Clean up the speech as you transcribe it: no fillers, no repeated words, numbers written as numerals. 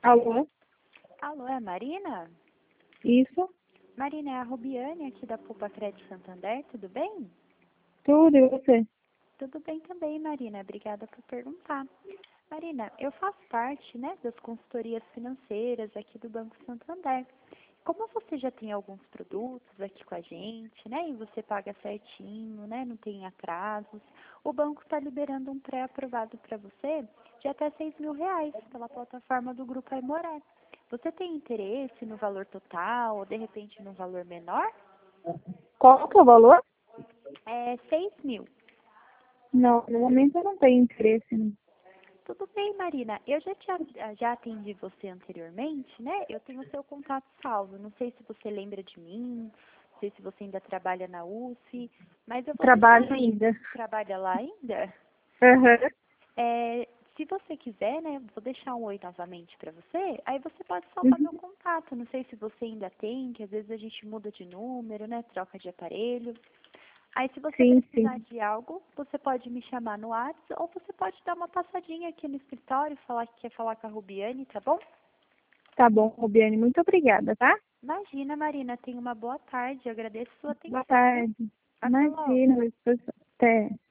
Alô? Alô, é a Marina? Isso? Marina, é a Rubiane aqui da Poupa Crédito Santander, tudo bem? Tudo, e você? Tudo bem também, Marina, obrigada por perguntar. Marina, eu faço parte, né, das consultorias financeiras aqui do Banco Santander. Como você já tem alguns produtos aqui com a gente, né, e você paga certinho, né, não tem atrasos, o banco está liberando um pré-aprovado para você de até R$ 6.000 pela plataforma do Grupo Aimoré. Você tem interesse no valor total ou de repente no valor menor? Qual que é o valor? É 6.000. Não, no momento eu não tenho interesse. Não. Tudo bem, Marina. Eu já atendi você anteriormente, né? Eu tenho o seu contato salvo. Não sei se você lembra de mim, não sei se você ainda trabalha na UF, mas eu vou deixar. Trabalho ainda. Trabalha lá ainda? Aham. Se você quiser, né? Vou deixar um oi novamente para você. Aí você pode salvar meu Uhum. contato. Não sei se você ainda tem, que às vezes a gente muda de número, né? Troca de aparelho. Aí, se você Sim, precisar sim. de algo, você pode me chamar no WhatsApp ou você pode dar uma passadinha aqui no escritório, falar que quer falar com a Rubiane, tá bom? Tá bom, Rubiane. Muito obrigada, tá? Imagina, Marina, tenha uma boa tarde. Eu agradeço a sua Boa atenção, viu? tarde. Até logo. Imagina, até.